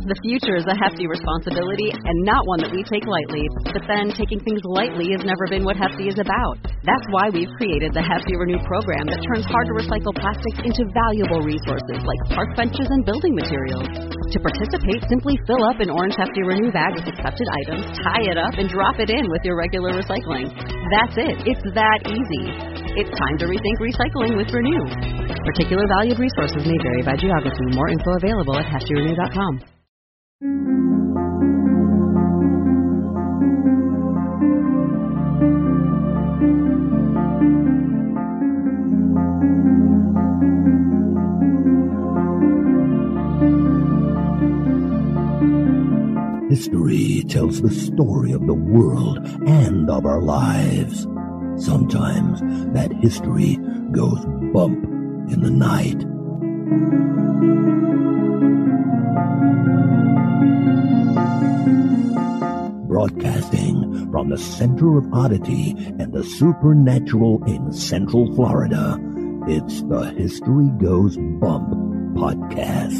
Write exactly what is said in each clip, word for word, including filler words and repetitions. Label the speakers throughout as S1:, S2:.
S1: The future is a hefty responsibility and not one that we take lightly. But then, taking things lightly has never been what Hefty is about. That's why we've created the Hefty Renew program that turns hard-to-recycle plastics into valuable resources like park benches and building materials. To participate, simply fill up an orange Hefty Renew bag with accepted items, tie it up, and drop it in with your regular recycling. That's it. It's that easy. It's time to rethink recycling with Renew. Particular valued resources may vary by geography. More info available at hefty renew dot com.
S2: History tells the story of the world and of our lives. Sometimes that history goes bump in the night. Broadcasting from the center of oddity and the supernatural in Central Florida, it's the History Goes Bump podcast.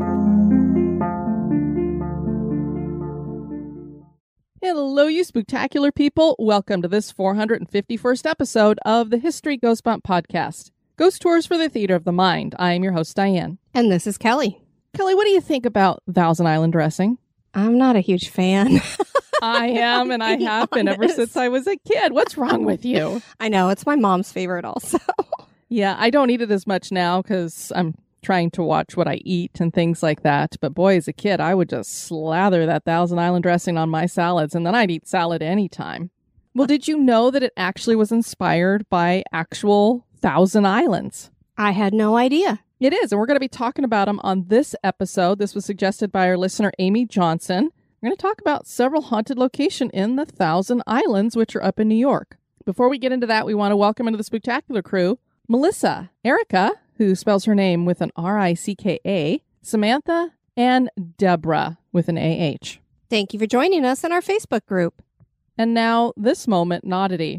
S3: Hello, you spooktacular people. Welcome to this four hundred fifty-first episode of the History Goes Bump podcast. Ghost Tours for the Theater of the Mind. I am your host, Diane.
S4: And this is Kelly.
S3: Kelly, what do you think about Thousand Island dressing?
S4: I'm not a huge fan.
S3: I am, and I have been ever since I was a kid. What's wrong with you?
S4: I know. It's my mom's favorite also.
S3: Yeah, I don't eat it as much now because I'm trying to watch what I eat and things like that. But boy, as a kid, I would just slather that Thousand Island dressing on my salads, and then I'd eat salad anytime. Well, did you know that it actually was inspired by actual Thousand Islands?
S4: I had no idea.
S3: It is, and we're going to be talking about them on this episode. This was suggested by our listener, Amy Johnson. We're going to talk about several haunted locations in the Thousand Islands, which are up in New York. Before we get into that, we want to welcome into the Spooktacular crew Melissa, Erica, who spells her name with an R I C K A, Samantha, and Deborah with an A H.
S4: Thank you for joining us in our Facebook group.
S3: And now, this moment, Oddity.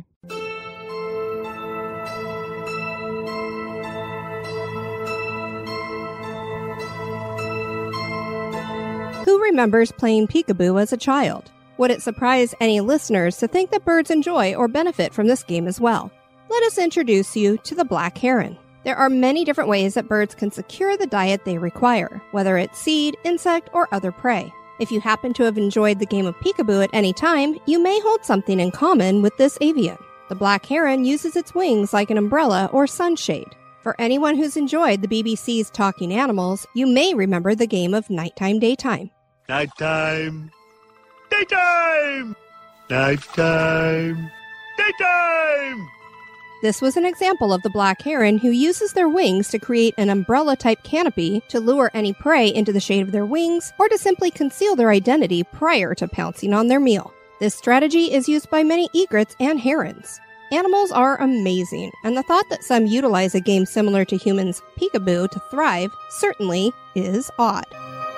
S4: Who remembers playing peekaboo as a child? Would it surprise any listeners to think that birds enjoy or benefit from this game as well? Let us introduce you to the black heron. There are many different ways that birds can secure the diet they require, whether it's seed, insect, or other prey. If you happen to have enjoyed the game of peekaboo at any time, you may hold something in common with this avian. The black heron uses its wings like an umbrella or sunshade. For anyone who's enjoyed the B B C's Talking Animals, you may remember the game of Nighttime Daytime.
S5: Nighttime, daytime, nighttime, daytime.
S4: This was an example of the black heron who uses their wings to create an umbrella-type canopy to lure any prey into the shade of their wings or to simply conceal their identity prior to pouncing on their meal. This strategy is used by many egrets and herons. Animals are amazing, and the thought that some utilize a game similar to humans' peekaboo to thrive certainly is odd.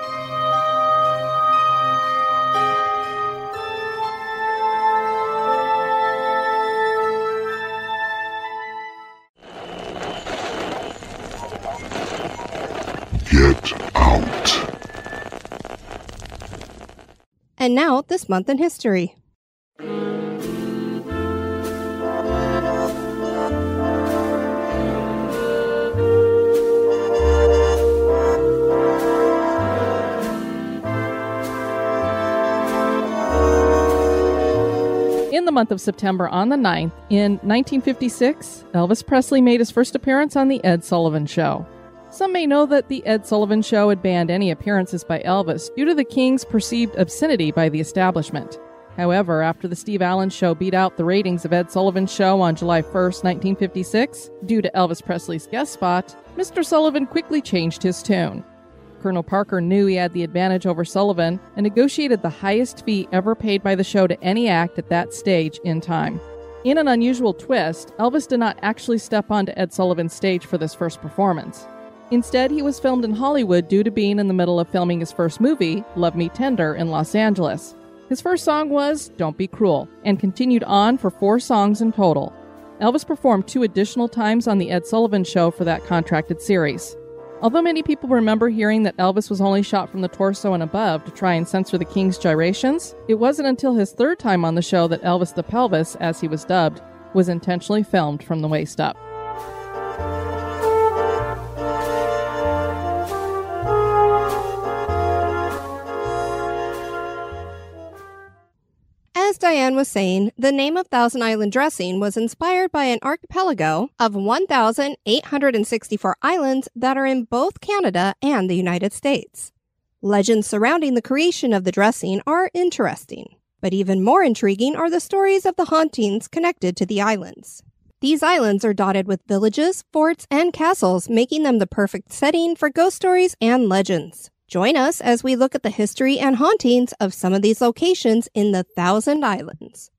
S6: Get out.
S4: And now, this month in history.
S3: In the month of September on the ninth, in nineteen fifty-six, Elvis Presley made his first appearance on The Ed Sullivan Show. Some may know that The Ed Sullivan Show had banned any appearances by Elvis due to the King's perceived obscenity by the establishment. However, after the Steve Allen Show beat out the ratings of Ed Sullivan's show on July first, nineteen fifty-six, due to Elvis Presley's guest spot, Mister Sullivan quickly changed his tune. Colonel Parker knew he had the advantage over Sullivan and negotiated the highest fee ever paid by the show to any act at that stage in time. In an unusual twist, Elvis did not actually step onto Ed Sullivan's stage for this first performance. Instead, he was filmed in Hollywood due to being in the middle of filming his first movie, Love Me Tender, in Los Angeles. His first song was Don't Be Cruel, and continued on for four songs in total. Elvis performed two additional times on The Ed Sullivan Show for that contracted series. Although many people remember hearing that Elvis was only shot from the torso and above to try and censor the king's gyrations, it wasn't until his third time on the show that Elvis the Pelvis, as he was dubbed, was intentionally filmed from the waist up.
S4: As Diane was saying, the name of Thousand Island dressing was inspired by an archipelago of one thousand eight hundred sixty-four islands that are in both Canada and the United States. Legends surrounding the creation of the dressing are interesting, but even more intriguing are the stories of the hauntings connected to the islands. These islands are dotted with villages, forts, and castles, making them the perfect setting for ghost stories and legends. Join us as we look at the history and hauntings of some of these locations in the Thousand Islands.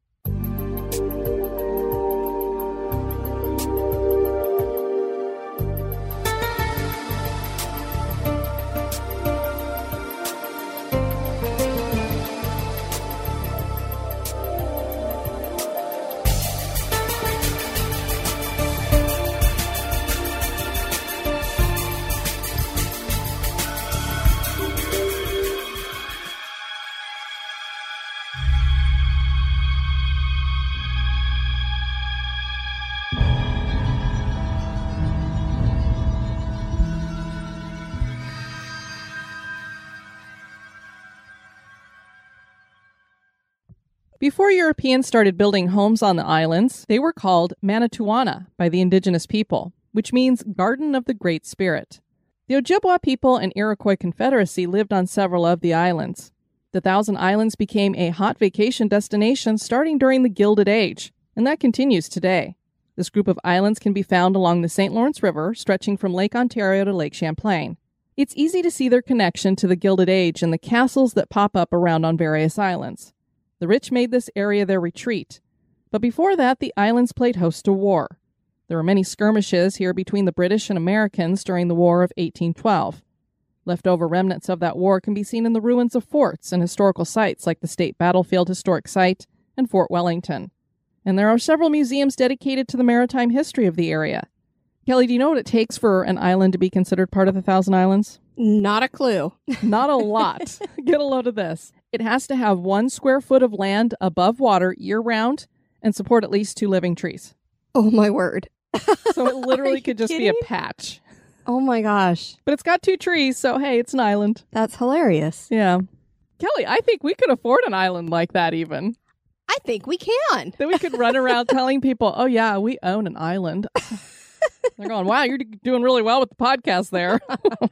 S3: Before Europeans started building homes on the islands, they were called Manitowana by the indigenous people, which means Garden of the Great Spirit. The Ojibwa people and Iroquois Confederacy lived on several of the islands. The Thousand Islands became a hot vacation destination starting during the Gilded Age, and that continues today. This group of islands can be found along the Saint Lawrence River, stretching from Lake Ontario to Lake Champlain. It's easy to see their connection to the Gilded Age and the castles that pop up around on various islands. The rich made this area their retreat. But before that, the islands played host to war. There were many skirmishes here between the British and Americans during the War of eighteen twelve. Leftover remnants of that war can be seen in the ruins of forts and historical sites like the State Battlefield Historic Site and Fort Wellington. And there are several museums dedicated to the maritime history of the area. Kelly, do you know what it takes for an island to be considered part of the Thousand Islands?
S4: Not a clue.
S3: Not a lot. Get a load of this. It has to have one square foot of land above water year-round and support at least two living trees.
S4: Oh, my word.
S3: So it literally could just
S4: kidding?
S3: be a patch.
S4: Oh, my gosh.
S3: But it's got two trees, so hey, it's an island.
S4: That's hilarious.
S3: Yeah. Kelly, I think we could afford an island like that even.
S4: I think we can.
S3: Then we could run around telling people, oh, yeah, we own an island. They're going, wow, you're doing really well with the podcast there.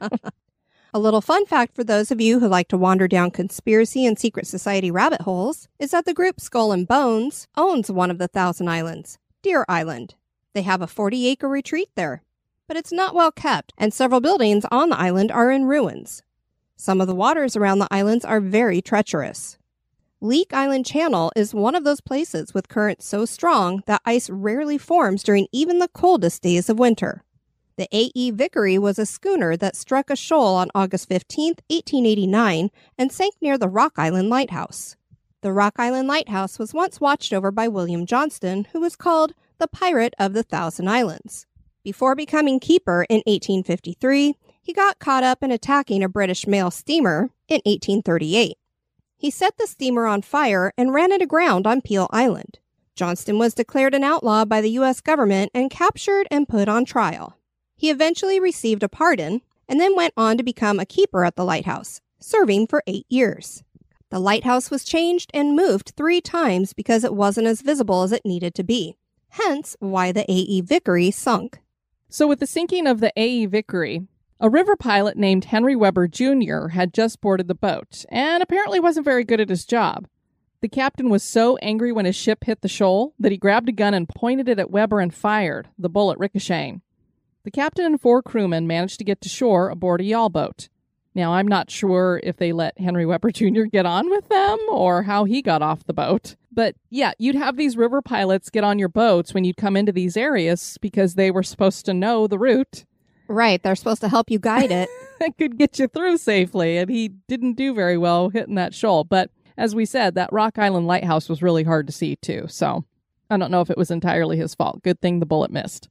S4: A little fun fact for those of you who like to wander down conspiracy and secret society rabbit holes is that the group Skull and Bones owns one of the Thousand Islands, Deer Island. They have a forty-acre retreat there, but it's not well kept, and several buildings on the island are in ruins. Some of the waters around the islands are very treacherous. Leak Island Channel is one of those places with currents so strong that ice rarely forms during even the coldest days of winter. The A E Vickery was a schooner that struck a shoal on August fifteenth, eighteen eighty-nine, and sank near the Rock Island Lighthouse. The Rock Island Lighthouse was once watched over by William Johnston, who was called the Pirate of the Thousand Islands. Before becoming keeper in eighteen fifty-three, he got caught up in attacking a British mail steamer in eighteen thirty-eight. He set the steamer on fire and ran it aground on Peel Island. Johnston was declared an outlaw by the U S government and captured and put on trial. He eventually received a pardon and then went on to become a keeper at the lighthouse, serving for eight years. The lighthouse was changed and moved three times because it wasn't as visible as it needed to be, hence why the A E Vickery sunk.
S3: So with the sinking of the A E Vickery, a river pilot named Henry Weber Junior had just boarded the boat and apparently wasn't very good at his job. The captain was so angry when his ship hit the shoal that he grabbed a gun and pointed it at Weber and fired, the bullet ricocheting. The captain and four crewmen managed to get to shore aboard a yawl boat. Now, I'm not sure if they let Henry Weber Junior get on with them or how he got off the boat. But yeah, you'd have these river pilots get on your boats when you'd come into these areas because they were supposed to know the route.
S4: Right, they're supposed to help you guide it.
S3: That could get you through safely, and he didn't do very well hitting that shoal. But as we said, that Rock Island Lighthouse was really hard to see too, so I don't know if it was entirely his fault. Good thing the bullet missed.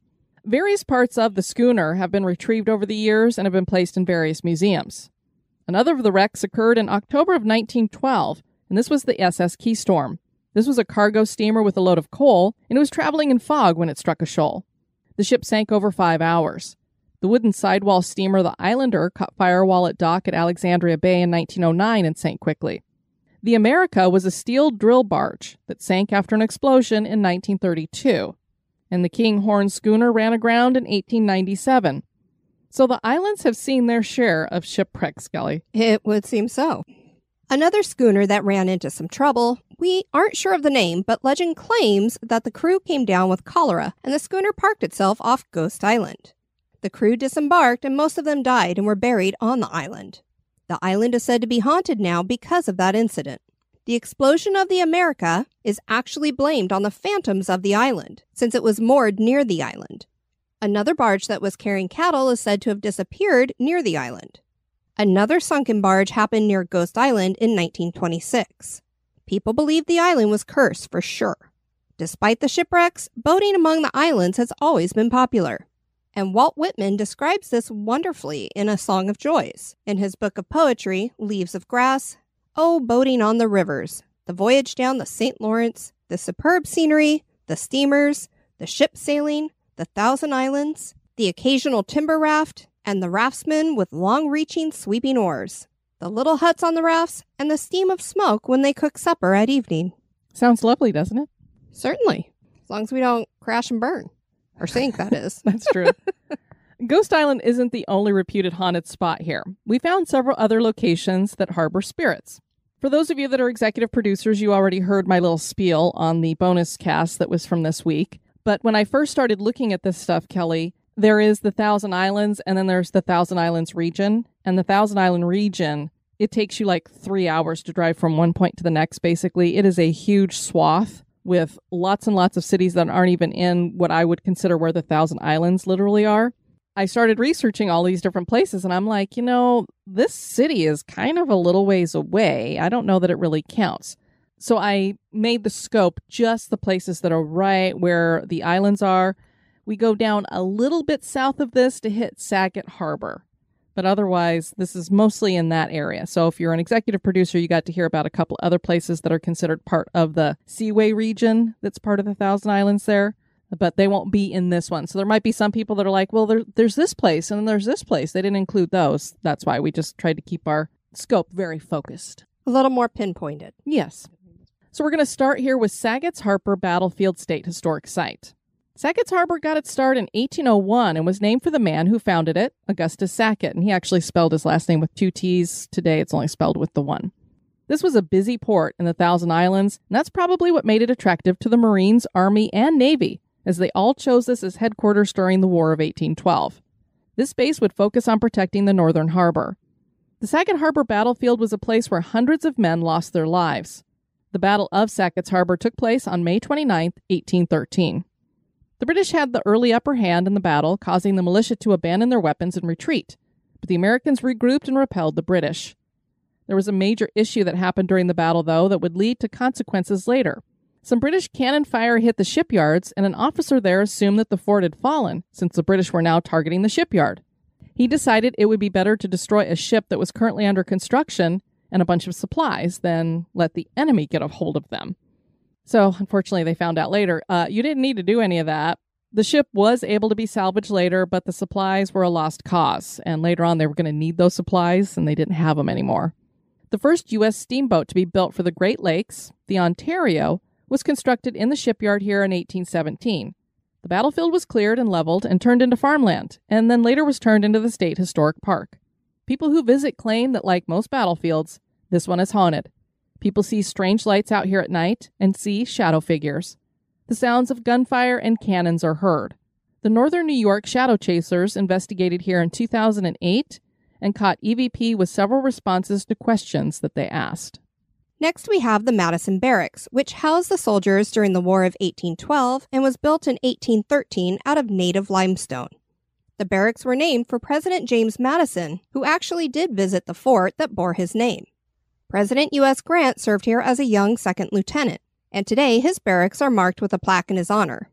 S3: Various parts of the schooner have been retrieved over the years and have been placed in various museums. Another of the wrecks occurred in October of nineteen twelve, and this was the S S Keystorm. This was a cargo steamer with a load of coal, and it was traveling in fog when it struck a shoal. The ship sank over five hours. The wooden sidewall steamer, the Islander, caught fire while at dock at Alexandria Bay in nineteen oh nine and sank quickly. The America was a steel drill barge that sank after an explosion in nineteen thirty-two. And the Kinghorn schooner ran aground in eighteen ninety-seven. So the islands have seen their share of shipwrecks, Kelly.
S4: It would seem so. Another schooner that ran into some trouble, we aren't sure of the name, but legend claims that the crew came down with cholera and the schooner parked itself off Ghost Island. The crew disembarked and most of them died and were buried on the island. The island is said to be haunted now because of that incident. The explosion of the America is actually blamed on the phantoms of the island, since it was moored near the island. Another barge that was carrying cattle is said to have disappeared near the island. Another sunken barge happened near Ghost Island in nineteen twenty-six. People believe the island was cursed for sure. Despite the shipwrecks, boating among the islands has always been popular. And Walt Whitman describes this wonderfully in A Song of Joys, in his book of poetry, Leaves of Grass. Oh, boating on the rivers, the voyage down the Saint Lawrence, the superb scenery, the steamers, the ship sailing, the thousand islands, the occasional timber raft, and the raftsmen with long-reaching sweeping oars, the little huts on the rafts, and the steam of smoke when they cook supper at evening.
S3: Sounds lovely, doesn't it?
S4: Certainly, as long as we don't crash and burn. Or sink, that is.
S3: That's true. Ghost Island isn't the only reputed haunted spot here. We found several other locations that harbor spirits. For those of you that are executive producers, you already heard my little spiel on the bonus cast that was from this week. But when I first started looking at this stuff, Kelly, there is the Thousand Islands, and then there's the Thousand Islands region. And the Thousand Island region, it takes you like three hours to drive from one point to the next, basically. It is a huge swath with lots and lots of cities that aren't even in what I would consider where the Thousand Islands literally are. I started researching all these different places, and I'm like, you know, this city is kind of a little ways away. I don't know that it really counts. So I made the scope just the places that are right where the islands are. We go down a little bit south of this to hit Saget Harbor. But otherwise, this is mostly in that area. So if you're an executive producer, you got to hear about a couple other places that are considered part of the Seaway region that's part of the Thousand Islands there. But they won't be in this one. So there might be some people that are like, well, there, there's this place and then there's this place. They didn't include those. That's why we just tried to keep our scope very focused.
S4: A little more pinpointed.
S3: Yes. So we're going to start here with Saget's Harbor Battlefield State Historic Site. Saget's Harbor got its start in eighteen oh one and was named for the man who founded it, Augustus Sacket. And he actually spelled his last name with two T's. Today it's only spelled with the one. This was a busy port in the Thousand Islands, and that's probably what made it attractive to the Marines, Army, and Navy, as they all chose this as headquarters during the War of eighteen twelve. This base would focus on protecting the northern harbor. The Saget Harbor battlefield was a place where hundreds of men lost their lives. The Battle of Sackett's Harbor took place on May twenty-ninth, eighteen thirteen. The British had the early upper hand in the battle, causing the militia to abandon their weapons and retreat, but the Americans regrouped and repelled the British. There was a major issue that happened during the battle, though, that would lead to consequences later. Some British cannon fire hit the shipyards, and an officer there assumed that the fort had fallen, since the British were now targeting the shipyard. He decided it would be better to destroy a ship that was currently under construction and a bunch of supplies than let the enemy get a hold of them. So, unfortunately, they found out later, uh, you didn't need to do any of that. The ship was able to be salvaged later, but the supplies were a lost cause, and later on they were going to need those supplies, and they didn't have them anymore. The first U S steamboat to be built for the Great Lakes, the Ontario, was constructed in the shipyard here in eighteen seventeen. The battlefield was cleared and leveled and turned into farmland, and then later was turned into the State Historic Park. People who visit claim that, like most battlefields, this one is haunted. People see strange lights out here at night and see shadow figures. The sounds of gunfire and cannons are heard. The Northern New York Shadow Chasers investigated here in two thousand eight and caught E V P with several responses to questions that they asked.
S4: Next, we have the Madison Barracks, which housed the soldiers during the War of eighteen twelve and was built in eighteen thirteen out of native limestone. The barracks were named for President James Madison, who actually did visit the fort that bore his name. President U S Grant served here as a young second lieutenant, and today his barracks are marked with a plaque in his honor.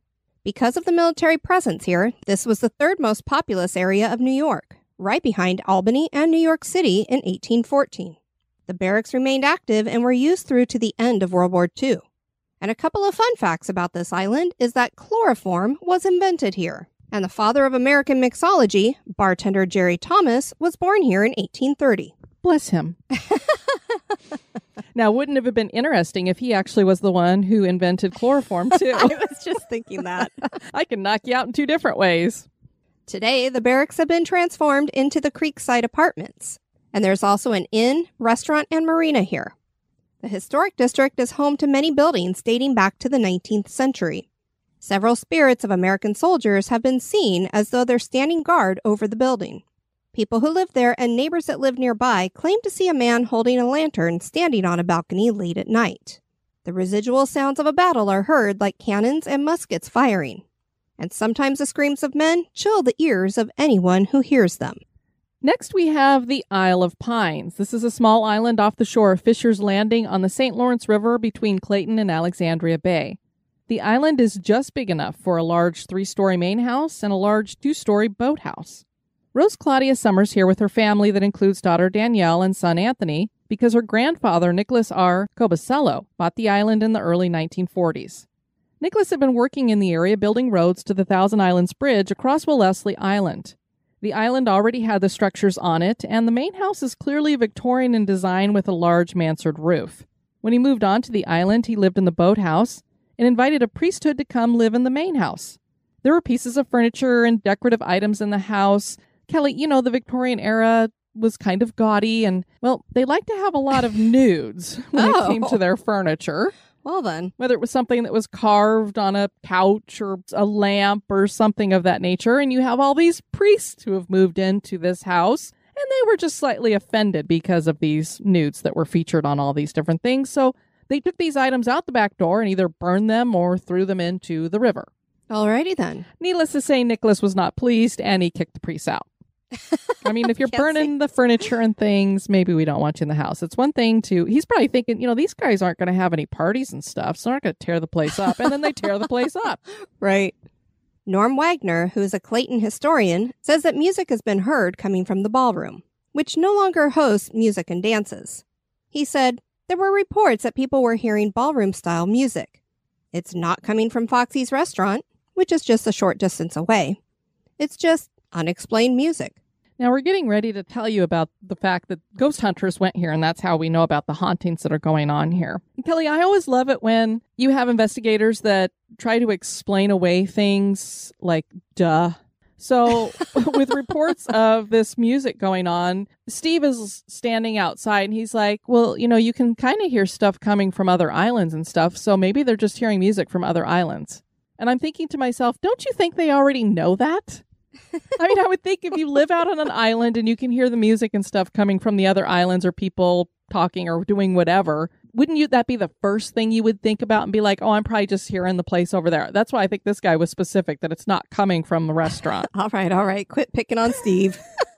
S4: Because of the military presence here, this was the third most populous area of New York, right behind Albany and New York City in eighteen fourteen. The barracks remained active and were used through to the end of World War Two. And a couple of fun facts about this island is that chloroform was invented here. And the father of American mixology, bartender Jerry Thomas, was born here in eighteen thirty.
S3: Bless him. Now, wouldn't it have been interesting if he actually was the one who invented chloroform, too?
S4: I was just thinking that.
S3: I can knock you out in two different ways.
S4: Today, the barracks have been transformed into the Creekside Apartments. And there's also an inn, restaurant, and marina here. The historic district is home to many buildings dating back to the nineteenth century. Several spirits of American soldiers have been seen as though they're standing guard over the building. People who live there and neighbors that live nearby claim to see a man holding a lantern standing on a balcony late at night. The residual sounds of a battle are heard like cannons and muskets firing. And sometimes the screams of men chill the ears of anyone who hears them.
S3: Next, we have the Isle of Pines. This is a small island off the shore of Fisher's Landing on the Saint Lawrence River between Clayton and Alexandria Bay. The island is just big enough for a large three-story main house and a large two-story boathouse. Rose Claudia summers here with her family that includes daughter Danielle and son Anthony because her grandfather, Nicholas R. Cobasello, bought the island in the early nineteen forties. Nicholas had been working in the area building roads to the Thousand Islands Bridge across Wellesley Island. The island already had the structures on it, and the main house is clearly Victorian in design with a large mansard roof. When he moved on to the island, he lived in the boathouse and invited a priesthood to come live in the main house. There were pieces of furniture and decorative items in the house. Kelly, you know, the Victorian era was kind of gaudy, and, well, they like to have a lot of nudes when
S4: Oh.
S3: it came to their furniture.
S4: Well then.
S3: Whether it was something that was carved on a couch or a lamp or something of that nature, and you have all these priests who have moved into this house, and they were just slightly offended because of these nudes that were featured on all these different things, so they took these items out the back door and either burned them or threw them into the river.
S4: Alrighty then.
S3: Needless to say, Nicholas was not pleased, and he kicked the priests out. I mean, if you're
S4: Can't
S3: burning the furniture and things, maybe we don't want you in the house. It's one thing to, he's probably thinking, you know, these guys aren't going to have any parties and stuff, so they're not going to tear the place up. And then they tear the place up.
S4: Right. Norm Wagner, who is a Clayton historian, says that music has been heard coming from the ballroom, which no longer hosts music and dances. He said, there were reports that people were hearing ballroom-style music. It's not coming from Foxy's restaurant, which is just a short distance away. It's just unexplained music.
S3: Now, we're getting ready to tell you about the fact that ghost hunters went here, and that's how we know about the hauntings that are going on here. And Kelly, I always love it when you have investigators that try to explain away things like, duh. So with reports of this music going on, Steve is standing outside, and he's like, well, you know, you can kind of hear stuff coming from other islands and stuff, so maybe they're just hearing music from other islands. And I'm thinking to myself, don't you think they already know that? I mean, I would think if you live out on an island and you can hear the music and stuff coming from the other islands or people talking or doing whatever, wouldn't you that be the first thing you would think about and be like, oh, I'm probably just hearing the place over there? That's why I think this guy was specific, that it's not coming from the restaurant.
S4: All right, all right. Quit picking on Steve.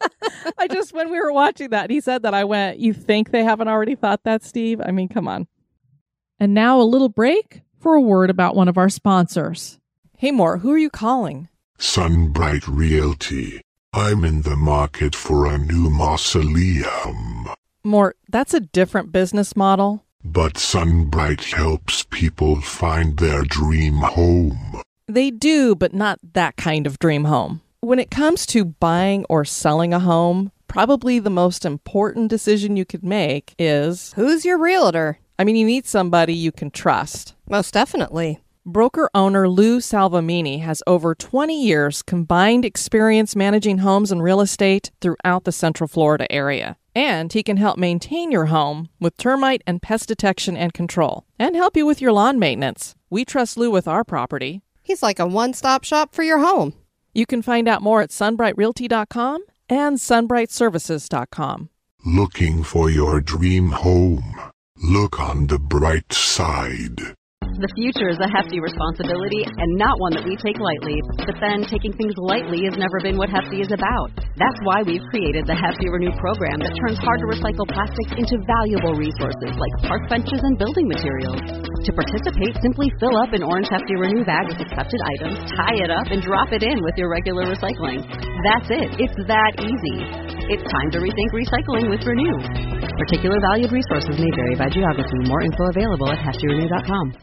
S3: I just, when we were watching that, he said that, I went, you think they haven't already thought that, Steve? I mean, come on. And now a little break for a word about one of our sponsors. Hey, Moore, who are you calling?
S6: Sunbright Realty. I'm in the market for a new mausoleum.
S3: Mort, that's a different business model.
S6: But Sunbright helps people find their dream home.
S3: They do, but not that kind of dream home. When it comes to buying or selling a home, probably the most important decision you could make is,
S4: Who's your realtor?
S3: I mean, you need somebody you can trust.
S4: Most definitely.
S3: Broker-owner Lou Salvamini has over twenty years combined experience managing homes and real estate throughout the Central Florida area. And he can help maintain your home with termite and pest detection and control, and help you with your lawn maintenance. We trust Lou with our property.
S4: He's like a one-stop shop for your home.
S3: You can find out more at sunbright realty dot com and sunbright services dot com.
S6: Looking for your dream home? Look on the bright side.
S1: The future is a hefty responsibility and not one that we take lightly. But then taking things lightly has never been what Hefty is about. That's why we've created the Hefty Renew program that turns hard-to-recycle plastics into valuable resources like park benches and building materials. To participate, simply fill up an orange Hefty Renew bag with accepted items, tie it up, and drop it in with your regular recycling. That's it. It's that easy. It's time to rethink recycling with Renew. Particular valued resources may vary by geography. More info available at hefty renew dot com.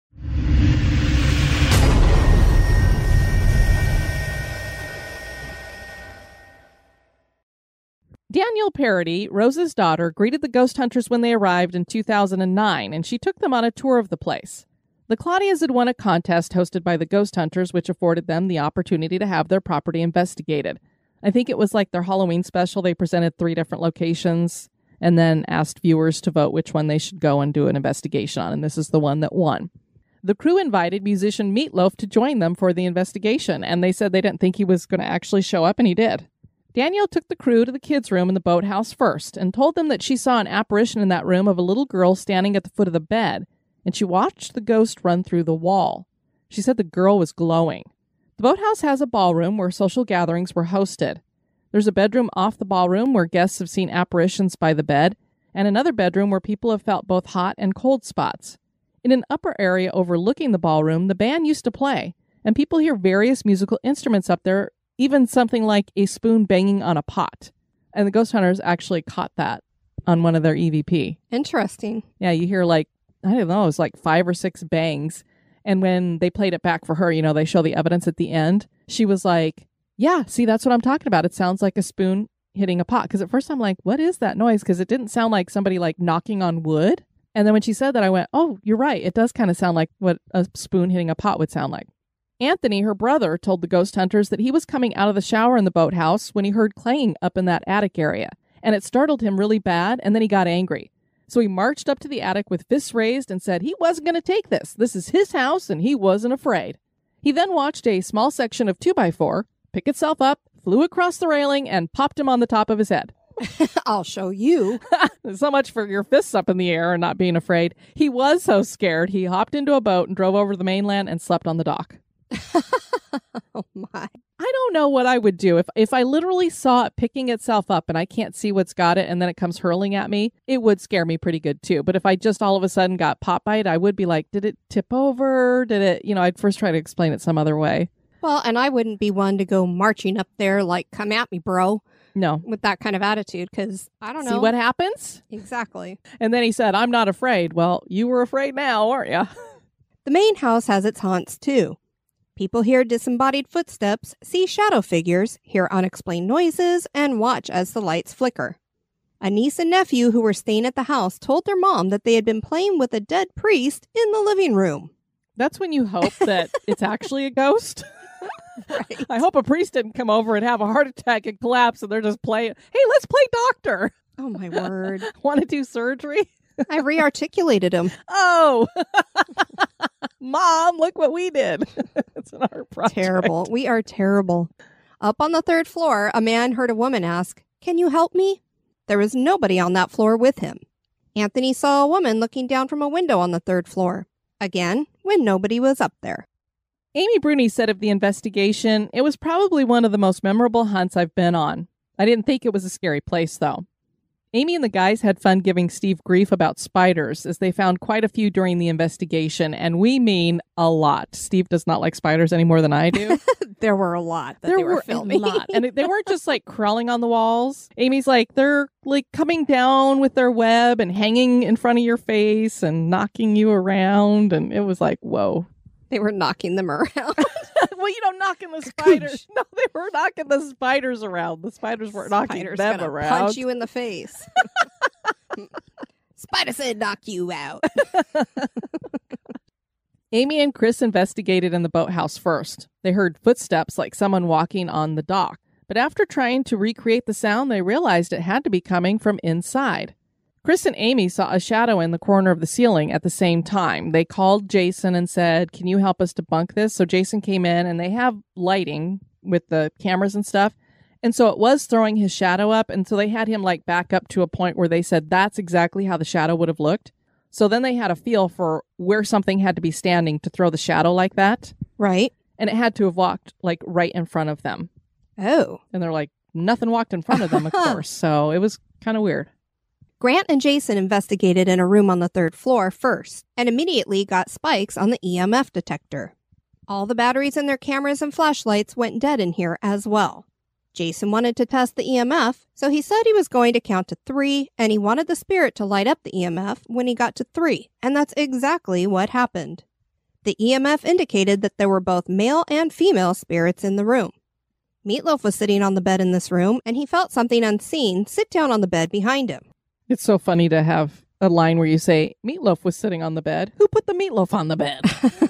S3: Danielle Parody, Rose's daughter, greeted the ghost hunters when they arrived in two thousand nine, and she took them on a tour of the place. The Claudias had won a contest hosted by the ghost hunters, which afforded them the opportunity to have their property investigated. I think it was like their Halloween special. They presented three different locations and then asked viewers to vote which one they should go and do an investigation on, and this is the one that won. The crew invited musician Meatloaf to join them for the investigation, and they said they didn't think he was going to actually show up, and he did. Danielle took the crew to the kids' room in the boathouse first and told them that she saw an apparition in that room of a little girl standing at the foot of the bed, and she watched the ghost run through the wall. She said the girl was glowing. The boathouse has a ballroom where social gatherings were hosted. There's a bedroom off the ballroom where guests have seen apparitions by the bed, and another bedroom where people have felt both hot and cold spots. In an upper area overlooking the ballroom, the band used to play, and people hear various musical instruments up there, even something like a spoon banging on a pot. And the ghost hunters actually caught that on one of their E V P.
S4: Interesting.
S3: Yeah, you hear like, I don't know, it was like five or six bangs. And when they played it back for her, you know, they show the evidence at the end. She was like, yeah, see, that's what I'm talking about. It sounds like a spoon hitting a pot. Because at first I'm like, what is that noise? Because it didn't sound like somebody like knocking on wood. And then when she said that, I went, oh, you're right. It does kind of sound like what a spoon hitting a pot would sound like. Anthony, her brother, told the ghost hunters that he was coming out of the shower in the boathouse when he heard clanging up in that attic area. And it startled him really bad, and then he got angry. So he marched up to the attic with fists raised and said he wasn't going to take this. This is his house, and he wasn't afraid. He then watched a small section of two by four pick itself up, flew across the railing, and popped him on the top of his head.
S4: I'll show you.
S3: So much for your fists up in the air and not being afraid. He was so scared, he hopped into a boat and drove over to the mainland and slept on the dock.
S4: Oh my.
S3: I don't know what I would do. If if I literally saw it picking itself up and I can't see what's got it and then it comes hurling at me, it would scare me pretty good too. But if I just all of a sudden got popped by it, I would be like, did it tip over? Did it, you know, I'd first try to explain it some other way.
S4: Well, and I wouldn't be one to go marching up there like, come at me, bro.
S3: No.
S4: With that kind of attitude, because I don't know.
S3: See what happens?
S4: Exactly.
S3: And then he said, I'm not afraid. Well, you were afraid now, aren't you?
S4: The main house has its haunts too. People hear disembodied footsteps, see shadow figures, hear unexplained noises, and watch as the lights flicker. A niece and nephew who were staying at the house told their mom that they had been playing with a dead priest in the living room.
S3: That's when you hope that it's actually a ghost.
S4: Right.
S3: I hope a priest didn't come over and have a heart attack and collapse and they're just playing, hey, let's play doctor.
S4: Oh, my word.
S3: Want to do surgery?
S4: I rearticulated him.
S3: Oh, Mom, look what we did. It's an art project.
S4: Terrible. We are terrible. Up on the third floor, a man heard a woman ask, "Can you help me?" There was nobody on that floor with him. Anthony saw a woman looking down from a window on the third floor. Again, when nobody was up there.
S3: Amy Bruni said of the investigation, it was probably one of the most memorable hunts I've been on. I didn't think it was a scary place, though. Amy and the guys had fun giving Steve grief about spiders, as they found quite a few during the investigation, and we mean a lot. Steve does not like spiders any more than I do.
S4: There were a lot that
S3: there
S4: they were,
S3: were
S4: filming.
S3: A lot. And they weren't just like crawling on the walls. Amy's like, they're like coming down with their web and hanging in front of your face and knocking you around. And it was like, whoa.
S4: They were knocking them around.
S3: Well, you know, knocking the spiders. No, they were knocking the spiders around. The spiders weren't knocking
S4: Spider's
S3: them
S4: gonna
S3: around.
S4: Punch you in the face. Spider said knock you out.
S3: Amy and Chris investigated in the boathouse first. They heard footsteps like someone walking on the dock. But after trying to recreate the sound, they realized it had to be coming from inside. Chris and Amy saw a shadow in the corner of the ceiling at the same time. They called Jason and said, can you help us debunk this? So Jason came in, and they have lighting with the cameras and stuff. And so it was throwing his shadow up. And so they had him like back up to a point where they said that's exactly how the shadow would have looked. So then they had a feel for where something had to be standing to throw the shadow like that.
S4: Right.
S3: And it had to have walked like right in front of them.
S4: Oh.
S3: And they're like, nothing walked in front of them, of course. So it was kind of weird.
S4: Grant and Jason investigated in a room on the third floor first and immediately got spikes on the E M F detector. All the batteries in their cameras and flashlights went dead in here as well. Jason wanted to test the E M F, so he said he was going to count to three, and he wanted the spirit to light up the E M F when he got to three, and that's exactly what happened. The E M F indicated that there were both male and female spirits in the room. Meatloaf was sitting on the bed in this room, and he felt something unseen sit down on the bed behind him.
S3: It's so funny to have a line where you say, Meatloaf was sitting on the bed. Who put the meatloaf on the bed?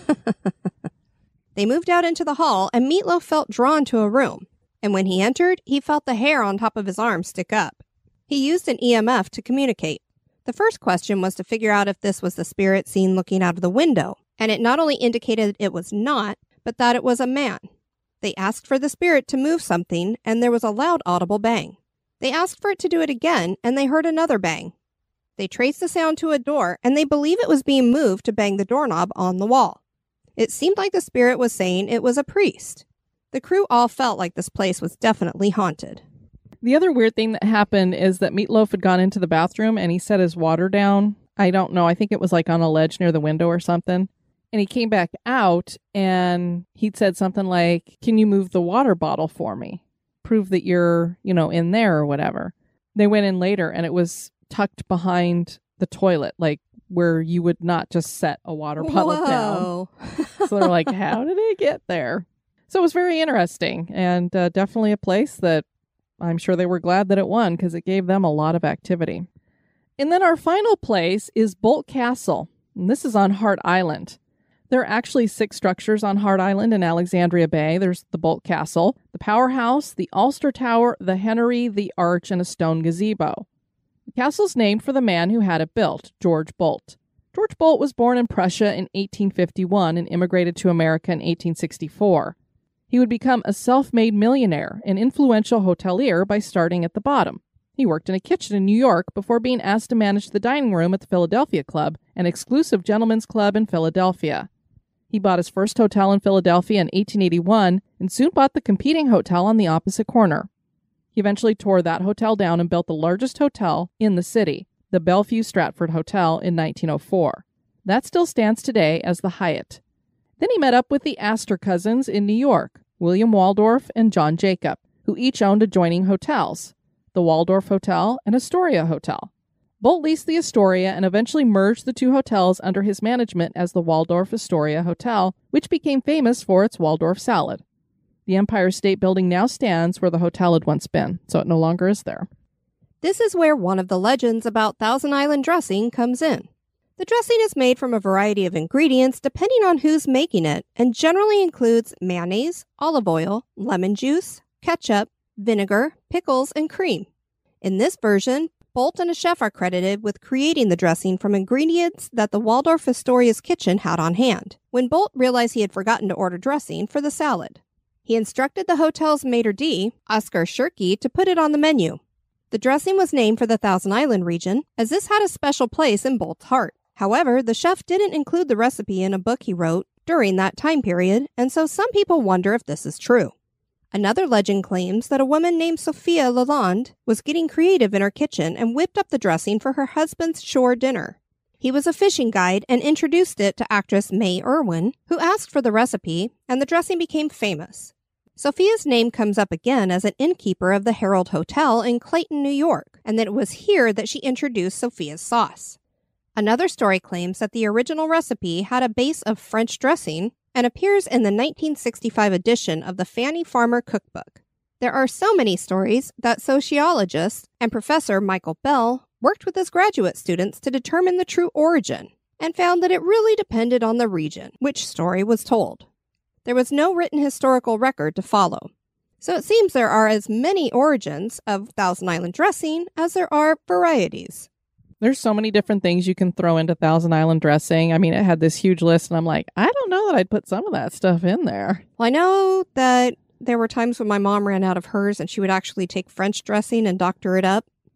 S4: They moved out into the hall, and Meatloaf felt drawn to a room. And when he entered, he felt the hair on top of his arm stick up. He used an E M F to communicate. The first question was to figure out if this was the spirit seen looking out of the window, and it not only indicated it was not, but that it was a man. They asked for the spirit to move something, and there was a loud audible bang. They asked for it to do it again, and they heard another bang. They traced the sound to a door, and they believe it was being moved to bang the doorknob on the wall. It seemed like the spirit was saying it was a priest. The crew all felt like this place was definitely haunted.
S3: The other weird thing that happened is that Meatloaf had gone into the bathroom and he set his water down. I don't know. I think it was like on a ledge near the window or something. And he came back out and he'd said something like, can you move the water bottle for me? Prove that you're, you know, in there or whatever. They went in later and it was tucked behind the toilet, like where you would not just set a water bottle
S4: Whoa.
S3: down. So they're like, how did it get there? So it was very interesting and uh, definitely a place that I'm sure they were glad that it won because it gave them a lot of activity. And then our final place is Bolt Castle. And this is on Hart Island. There are actually six structures on Hart Island in Alexandria Bay. There's the Bolt Castle, the Powerhouse, the Ulster Tower, the Hennery, the Arch, and a stone gazebo. The castle's named for the man who had it built, George Bolt. George Bolt was born in Prussia in eighteen fifty-one and immigrated to America in eighteen sixty-four. He would become a self-made millionaire and influential hotelier by starting at the bottom. He worked in a kitchen in New York before being asked to manage the dining room at the Philadelphia Club, an exclusive gentleman's club in Philadelphia. He bought his first hotel in Philadelphia in eighteen eighty-one and soon bought the competing hotel on the opposite corner. He eventually tore that hotel down and built the largest hotel in the city, the Bellevue Stratford Hotel, in nineteen oh four. That still stands today as the Hyatt. Then he met up with the Astor cousins in New York, William Waldorf and John Jacob, who each owned adjoining hotels, the Waldorf Hotel and Astoria Hotel. Bolt leased the Astoria and eventually merged the two hotels under his management as the Waldorf Astoria Hotel, which became famous for its Waldorf salad. The Empire State Building now stands where the hotel had once been, so it no longer is there.
S4: This is where one of the legends about Thousand Island dressing comes in. The dressing is made from a variety of ingredients depending on who's making it, and generally includes mayonnaise, olive oil, lemon juice, ketchup, vinegar, pickles, and cream. In this version, Bolt and a chef are credited with creating the dressing from ingredients that the Waldorf Astoria's kitchen had on hand, when Bolt realized he had forgotten to order dressing for the salad. He instructed the hotel's maitre d', Oscar Shirky, to put it on the menu. The dressing was named for the Thousand Island region, as this had a special place in Bolt's heart. However, the chef didn't include the recipe in a book he wrote during that time period, and so some people wonder if this is true. Another legend claims that a woman named Sophia Lalonde was getting creative in her kitchen and whipped up the dressing for her husband's shore dinner. He was a fishing guide and introduced it to actress May Irwin, who asked for the recipe, and the dressing became famous. Sophia's name comes up again as an innkeeper of the Herald Hotel in Clayton, New York, and that it was here that she introduced Sophia's sauce. Another story claims that the original recipe had a base of French dressing and appears in the nineteen sixty-five edition of the Fanny Farmer Cookbook. There are so many stories that sociologist and Professor Michael Bell worked with his graduate students to determine the true origin and found that it really depended on the region which story was told. There was no written historical record to follow. So it seems there are as many origins of Thousand Island dressing as there are varieties.
S3: There's so many different things you can throw into Thousand Island dressing. I mean, it had this huge list, and I'm like, I don't know that I'd put some of that stuff in there.
S4: Well, I know that there were times when my mom ran out of hers, and she would actually take French dressing and doctor it up.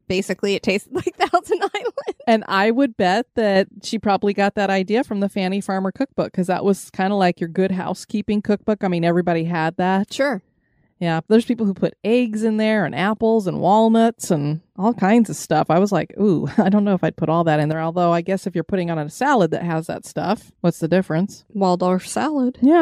S4: basically it tasted like Thousand Island.
S3: And I would bet that she probably got that idea from the Fanny Farmer cookbook, because that was kind of like your Good Housekeeping cookbook. I mean, everybody had that.
S4: Sure.
S3: Yeah, there's people who put eggs in there and apples and walnuts and all kinds of stuff. I was like, ooh, I don't know if I'd put all that in there. Although I guess if you're putting on a salad that has that stuff, what's the difference?
S4: Waldorf salad.
S3: Yeah.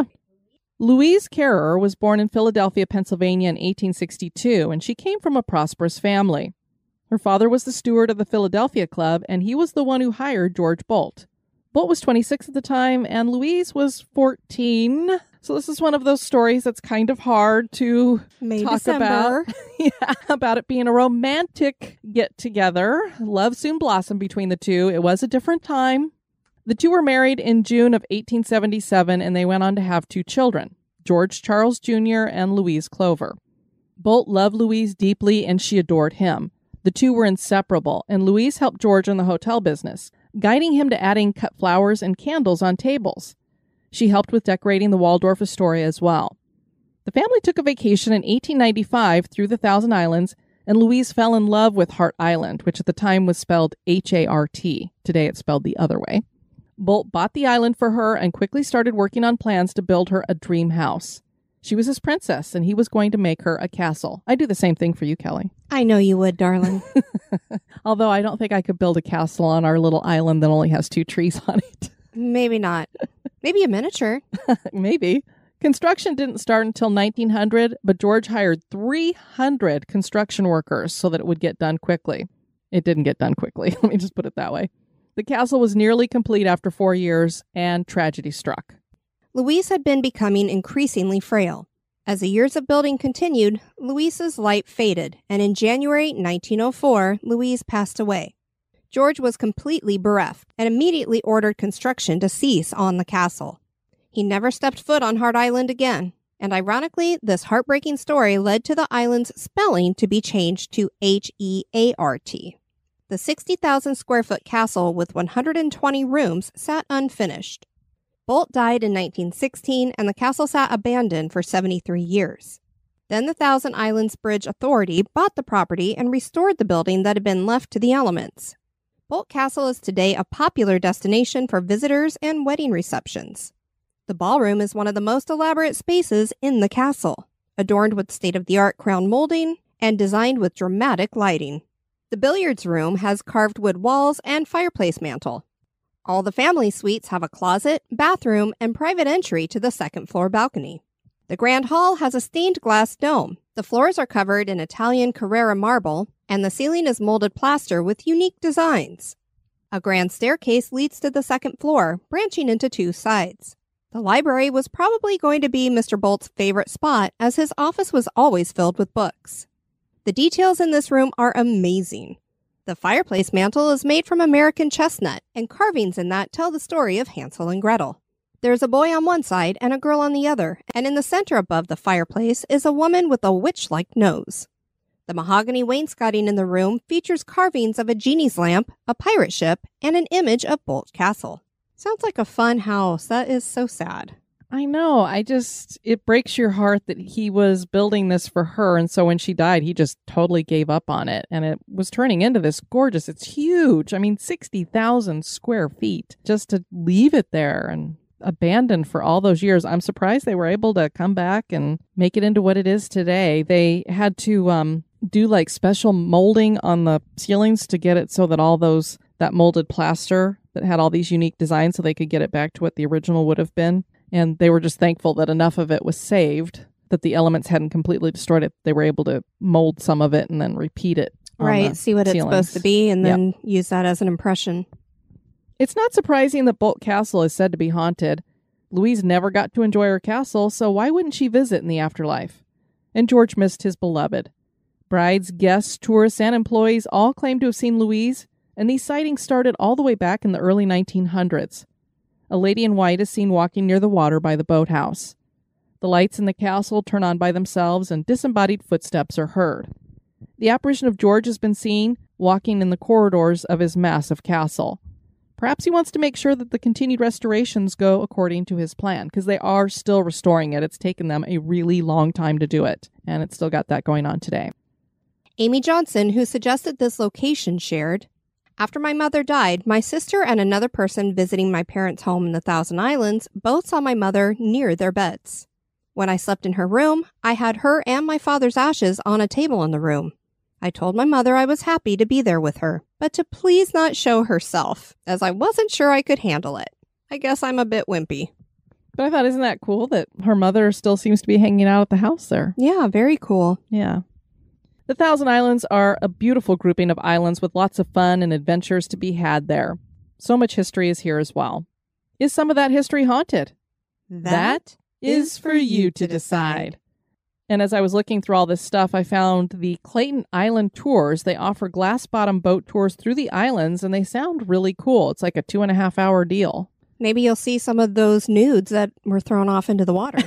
S3: Louise Carrer was born in Philadelphia, Pennsylvania in eighteen sixty-two, and she came from a prosperous family. Her father was the steward of the Philadelphia Club, and he was the one who hired George Bolt. Bolt was twenty-six at the time, and Louise was fourteen. So this is one of those stories that's kind of hard to
S4: May,
S3: talk
S4: December.
S3: about. Yeah, about it being a romantic get-together. Love soon blossomed between the two. It was a different time. The two were married in June of eighteen seventy-seven, and they went on to have two children, George Charles Junior and Louise Clover. Bolt loved Louise deeply, and she adored him. The two were inseparable, and Louise helped George in the hotel business, guiding him to adding cut flowers and candles on tables. She helped with decorating the Waldorf Astoria as well. The family took a vacation in eighteen ninety-five through the Thousand Islands, and Louise fell in love with Hart Island, which at the time was spelled H A R T. Today it's spelled the other way. Bolt bought the island for her and quickly started working on plans to build her a dream house. She was his princess, and he was going to make her a castle. I do the same thing for you, Kelly.
S4: I know you would, darling.
S3: Although I don't think I could build a castle on our little island that only has two trees on it.
S4: Maybe not. Maybe a miniature.
S3: Maybe. Construction didn't start until nineteen hundred, but George hired three hundred construction workers so that it would get done quickly. It didn't get done quickly. Let me just put it that way. The castle was nearly complete after four years, and tragedy struck.
S4: Louise had been becoming increasingly frail. As the years of building continued, Louise's light faded, and in January nineteen oh four, Louise passed away. George was completely bereft and immediately ordered construction to cease on the castle. He never stepped foot on Hart Island again, and ironically, this heartbreaking story led to the island's spelling to be changed to H E A R T. The sixty thousand square foot castle with one hundred twenty rooms sat unfinished. Bolt died in nineteen sixteen, and the castle sat abandoned for seventy-three years. Then the Thousand Islands Bridge Authority bought the property and restored the building that had been left to the elements. Bolt Castle is today a popular destination for visitors and wedding receptions. The ballroom is one of the most elaborate spaces in the castle, adorned with state-of-the-art crown molding and designed with dramatic lighting. The billiards room has carved wood walls and fireplace mantel. All the family suites have a closet, bathroom, and private entry to the second floor balcony. The grand hall has a stained glass dome. The floors are covered in Italian Carrara marble, and the ceiling is molded plaster with unique designs. A grand staircase leads to the second floor, branching into two sides. The library was probably going to be Mister Bolt's favorite spot, as his office was always filled with books. The details in this room are amazing. The fireplace mantel is made from American chestnut, and carvings in that tell the story of Hansel and Gretel. There's a boy on one side and a girl on the other, and in the center above the fireplace is a woman with a witch-like nose. The mahogany wainscoting in the room features carvings of a genie's lamp, a pirate ship, and an image of Bolt Castle. Sounds like a fun house. That is so sad.
S3: I know. I just, it breaks your heart that he was building this for her. And so when she died, he just totally gave up on it. And it was turning into this gorgeous, it's huge. I mean, sixty thousand square feet just to leave it there and abandoned for all those years. I'm surprised they were able to come back and make it into what it is today. They had to um, do like special molding on the ceilings to get it so that all those, that molded plaster that had all these unique designs so they could get it back to what the original would have been. And they were just thankful that enough of it was saved, that the elements hadn't completely destroyed it. They were able to mold some of it and then repeat it.
S4: Right, see what ceilings. It's supposed to be and then yep. use that as an impression.
S3: It's not surprising that Bolt Castle is said to be haunted. Louise never got to enjoy her castle, so why wouldn't she visit in the afterlife? And George missed his beloved. Brides, guests, tourists, and employees all claim to have seen Louise, and these sightings started all the way back in the early nineteen hundreds. A lady in white is seen walking near the water by the boathouse. The lights in the castle turn on by themselves, and disembodied footsteps are heard. The apparition of George has been seen walking in the corridors of his massive castle. Perhaps he wants to make sure that the continued restorations go according to his plan, because they are still restoring it. It's taken them a really long time to do it, and it's still got that going on today.
S4: Amy Johnson, who suggested this location, shared, "After my mother died, my sister and another person visiting my parents' home in the Thousand Islands both saw my mother near their beds. When I slept in her room, I had her and my father's ashes on a table in the room. I told my mother I was happy to be there with her, but to please not show herself, as I wasn't sure I could handle it. I guess I'm a bit wimpy."
S3: But I thought, isn't that cool that her mother still seems to be hanging out at the house there?
S4: Yeah, very cool.
S3: Yeah. The Thousand Islands are a beautiful grouping of islands with lots of fun and adventures to be had there. So much history is here as well. Is some of that history haunted? That is for you to decide. And as I was looking through all this stuff, I found the Clayton Island Tours. They offer glass-bottom boat tours through the islands, and they sound really cool. It's like a two and a half hour deal.
S4: Maybe you'll see some of those nudes that were thrown off into the water.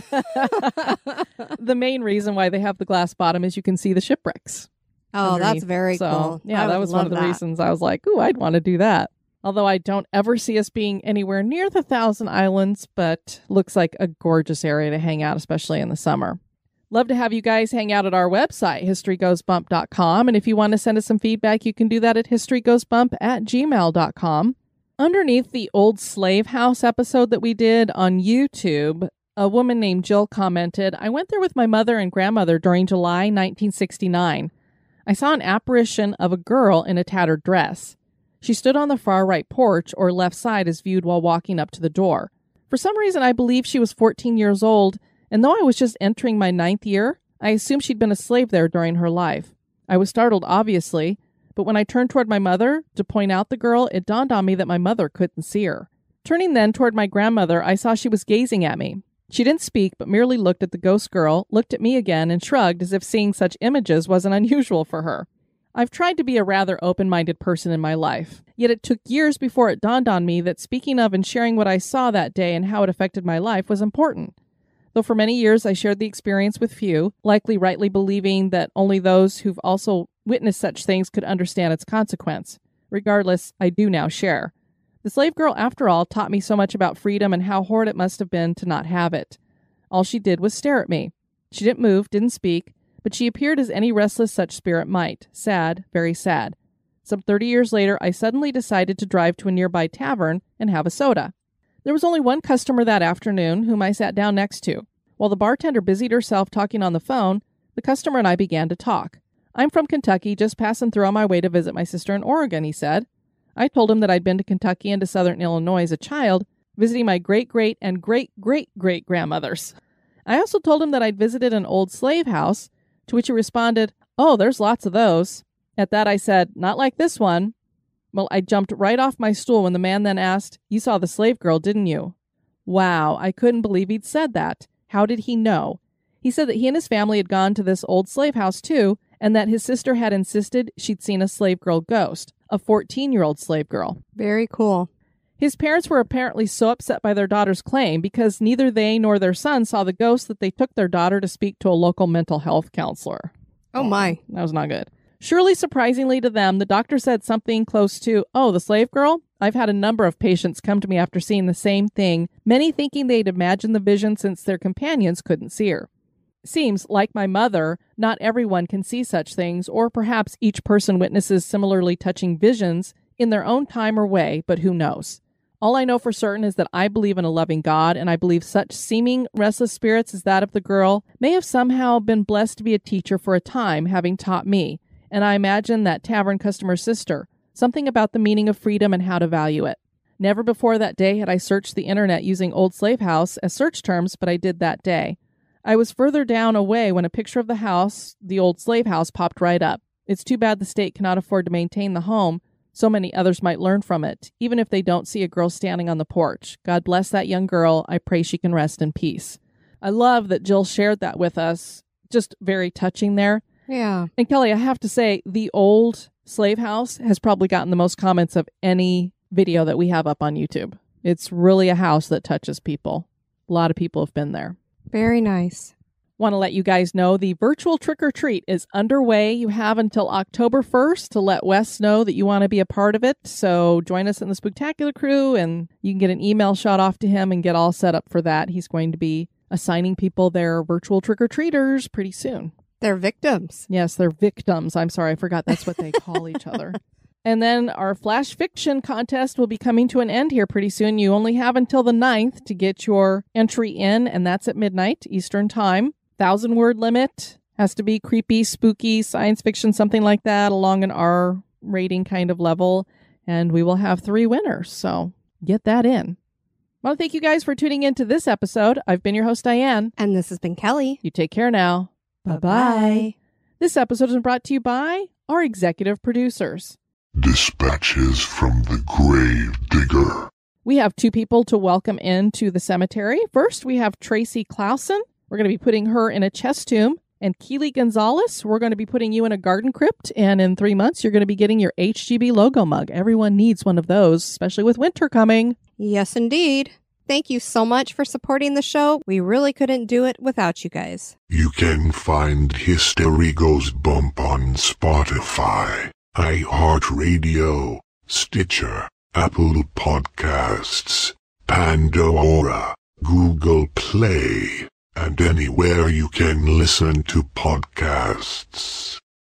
S3: The main reason why they have the glass bottom is you can see the shipwrecks.
S4: Oh,
S3: underneath.
S4: that's very
S3: so,
S4: cool.
S3: Yeah,
S4: I
S3: that
S4: would
S3: was one
S4: love
S3: of the
S4: that.
S3: reasons I was like, ooh, I'd want to do that. Although I don't ever see us being anywhere near the Thousand Islands, but looks like a gorgeous area to hang out, especially in the summer. Love to have you guys hang out at our website, history goes bump dot com. And if you want to send us some feedback, you can do that at history goes bump at gmail dot com. Underneath the old slave house episode that we did on YouTube, a woman named Jill commented, "I went there with my mother and grandmother during July nineteen sixty-nine. I saw an apparition of a girl in a tattered dress. She stood on the far right porch or left side as viewed while walking up to the door. For some reason, I believe she was fourteen years old, and though I was just entering my ninth year, I assumed she'd been a slave there during her life. I was startled, obviously, but when I turned toward my mother to point out the girl, it dawned on me that my mother couldn't see her. Turning then toward my grandmother, I saw she was gazing at me. She didn't speak, but merely looked at the ghost girl, looked at me again, and shrugged as if seeing such images wasn't unusual for her. I've tried to be a rather open-minded person in my life, yet it took years before it dawned on me that speaking of and sharing what I saw that day and how it affected my life was important. Though for many years I shared the experience with few, likely rightly believing that only those who've also witnessed such things could understand its consequence. Regardless, I do now share. The slave girl, after all, taught me so much about freedom and how horrid it must have been to not have it. All she did was stare at me. She didn't move, didn't speak, but she appeared as any restless such spirit might, sad, very sad. Some thirty years later, I suddenly decided to drive to a nearby tavern and have a soda. There was only one customer that afternoon, whom I sat down next to. While the bartender busied herself talking on the phone, the customer and I began to talk. "I'm from Kentucky, just passing through on my way to visit my sister in Oregon," he said. I told him that I'd been to Kentucky and to southern Illinois as a child, visiting my great-great and great-great-great-grandmothers. I also told him that I'd visited an old slave house, to which he responded, "Oh, there's lots of those." At that I said, "Not like this one." Well, I jumped right off my stool when the man then asked, "You saw the slave girl, didn't you?" Wow, I couldn't believe he'd said that. How did he know? He said that he and his family had gone to this old slave house too, and that his sister had insisted she'd seen a slave girl ghost, a fourteen-year-old slave girl.
S4: Very cool.
S3: His parents were apparently so upset by their daughter's claim because neither they nor their son saw the ghost that they took their daughter to speak to a local mental health counselor.
S4: Oh my.
S3: That was not good. Surely surprisingly to them, the doctor said something close to, "Oh, the slave girl? I've had a number of patients come to me after seeing the same thing, many thinking they'd imagined the vision since their companions couldn't see her. Seems, like my mother, not everyone can see such things, or perhaps each person witnesses similarly touching visions in their own time or way, but who knows? All I know for certain is that I believe in a loving God, and I believe such seeming restless spirits as that of the girl may have somehow been blessed to be a teacher for a time, having taught me, and I imagine that tavern customer's sister, something about the meaning of freedom and how to value it. Never before that day had I searched the internet using old slave house as search terms, but I did that day. I was further down away when a picture of the house, the old slave house, popped right up. It's too bad the state cannot afford to maintain the home. So many others might learn from it, even if they don't see a girl standing on the porch. God bless that young girl. I pray she can rest in peace. I love that Jill shared that with us. Just very touching there.
S4: Yeah.
S3: And Kelly, I have to say, the old slave house has probably gotten the most comments of any video that we have up on YouTube. It's really a house that touches people. A lot of people have been there.
S4: Very nice.
S3: Want to let you guys know the virtual trick-or-treat is underway. You have until October first to let Wes know that you want to be a part of it. So join us in the Spooktacular crew, and you can get an email shot off to him and get all set up for that. He's going to be assigning people their virtual trick-or-treaters pretty soon.
S4: They're victims.
S3: Yes, they're victims. I'm sorry, I forgot that's what they call each other. And then our Flash Fiction contest will be coming to an end here pretty soon. You only have until the ninth to get your entry in, and that's at midnight Eastern Time. Thousand word limit. Has to be creepy, spooky, science fiction, something like that, along an R rating kind of level. And we will have three winners, so get that in. I want to thank you guys for tuning in to this episode. I've been your host, Diane.
S4: And this has been Kelly.
S3: You take care now. Bye-bye. This episode is brought to you by our executive producers.
S6: Dispatches from the Grave Digger.
S3: We have two people to welcome into the cemetery. First, we have Tracy Clausen. We're going to be putting her in a chest tomb. And Keely Gonzalez, we're going to be putting you in a garden crypt. And in three months, you're going to be getting your H G B logo mug. Everyone needs one of those, especially with winter coming.
S4: Yes, indeed. Thank you so much for supporting the show. We really couldn't do it without you guys.
S6: You can find History Goes Bump on Spotify, iHeartRadio, Stitcher, Apple Podcasts, Pandora, Google Play, and anywhere you can listen to podcasts.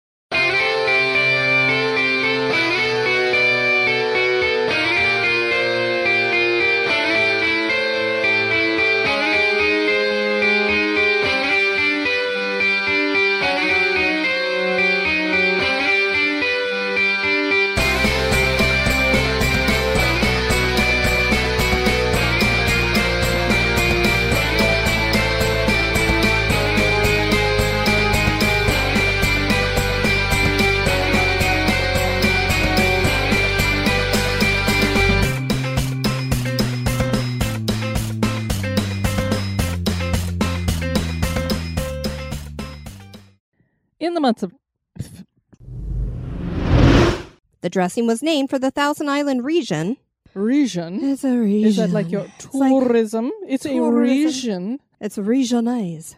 S3: In the months of...
S4: The dressing was named for the Thousand Island region.
S3: Region?
S4: It's a region.
S3: Is that like your tourism? It's, like it's tourism. A region.
S4: It's regionize.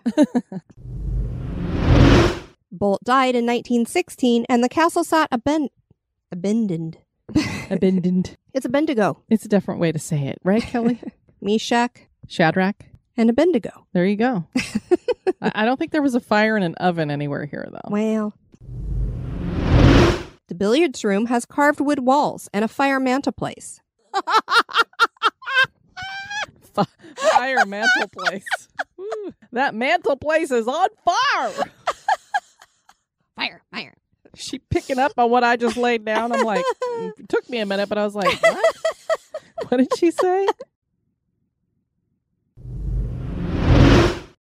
S4: Bolt died in nineteen sixteen, and the castle sat aben- abandoned.
S3: Abandoned.
S4: It's a Bendigo.
S3: It's a different way to say it, right, Kelly?
S4: Meshach.
S3: Shadrach.
S4: And a Bendigo.
S3: There you go. I, I don't think there was a fire in an oven anywhere here, though.
S4: Well. The billiards room has carved wood walls and a fire mantelpiece.
S3: F- fire mantelpiece. Ooh, that mantelpiece is on fire.
S4: Fire, fire.
S3: She picking up on what I just laid down. I'm like, it took me a minute, but I was like, what? What did she say?